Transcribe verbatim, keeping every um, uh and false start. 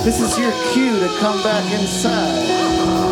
This is your cue to come back inside.